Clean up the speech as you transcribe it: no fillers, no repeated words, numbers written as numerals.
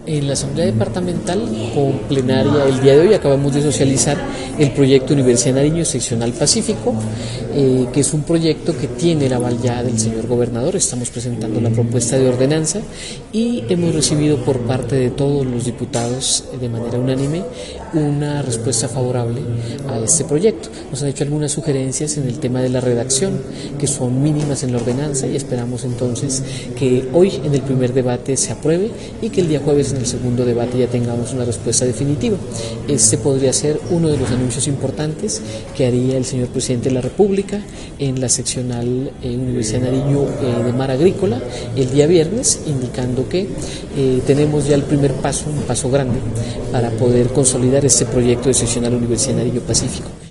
En la Asamblea Departamental, con plenaria el día de hoy, acabamos de socializar el proyecto Universidad Nariño Seccional Pacífico, que es un proyecto que tiene el aval ya del señor gobernador. Estamos presentando la propuesta de ordenanza y hemos recibido por parte de todos los diputados de manera unánime una respuesta favorable a este proyecto. Nos han hecho algunas sugerencias en el tema de la redacción, que son mínimas en la ordenanza, y esperamos entonces que hoy en el primer debate se apruebe y que el día jueves en el segundo debate ya tengamos una respuesta definitiva. Este podría ser uno de los anuncios importantes que haría el señor presidente de la República en la seccional Universidad Nariño de Mar Agrícola el día viernes, indicando que tenemos ya el primer paso, un paso grande, para poder consolidar este proyecto de seccional Universidad Nariño Pacífico.